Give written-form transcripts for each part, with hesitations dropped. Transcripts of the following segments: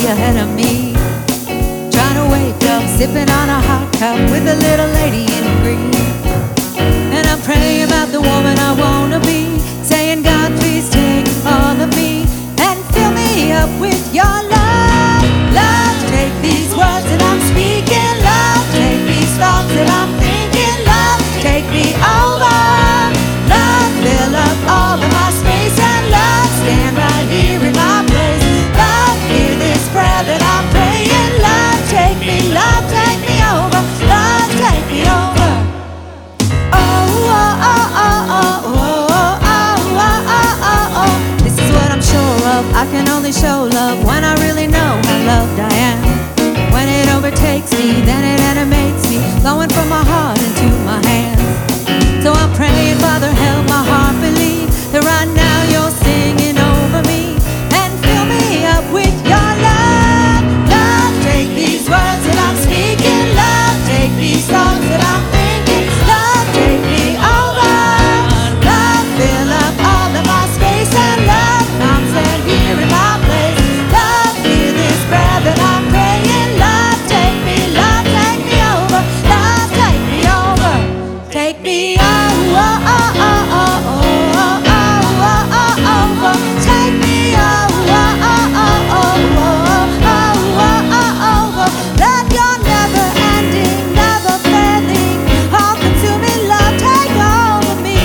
ahead of me. Trying to wake up, sipping on a hot cup with a little lady in green. And I'm praying about the woman I wanna be, saying, God, please take all of me and fill me up with your love. Love, take these words that I'm speaking. Love, take these thoughts that I'm thinking. Love, take me over. Love, fill up all of my space. And love, stand right here in my place. Love, hear this prayer that I'm praying. Love, take me over. Love, take me over. Oh, oh, oh, oh, oh, oh, oh, oh, oh, oh, oh. This is what I'm sure of. I can only show love when I really know how loved I am. When it overtakes me, then it animates me, flowing from my heart into my hands. So I'm praying, Father, help my heart believe that right now you're singing over me and fill me up with your love. Love, take these words that I'm speaking. Love, take these thoughts that I'm thinking. Love, take me over. Love, fill up all of my space. And love, come stand here in my place. Love, hear this prayer that I'm praying. Love, take me over. Love, take me over. Take me over. Oh, oh, oh, oh, oh, oh, oh, oh, oh. Take me over. Oh, oh, oh, oh, oh, oh, oh, oh, oh. Let your never-ending, never-failing, all-consuming love take over me.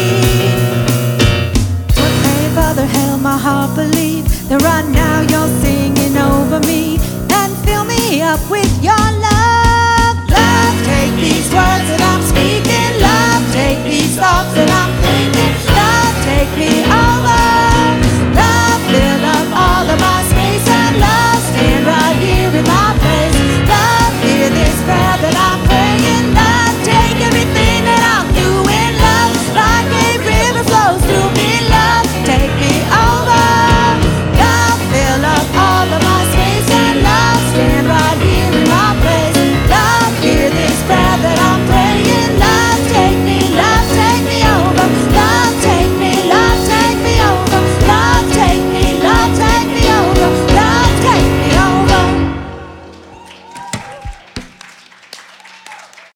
So I pray, Father, help my heart believe that right now you're singing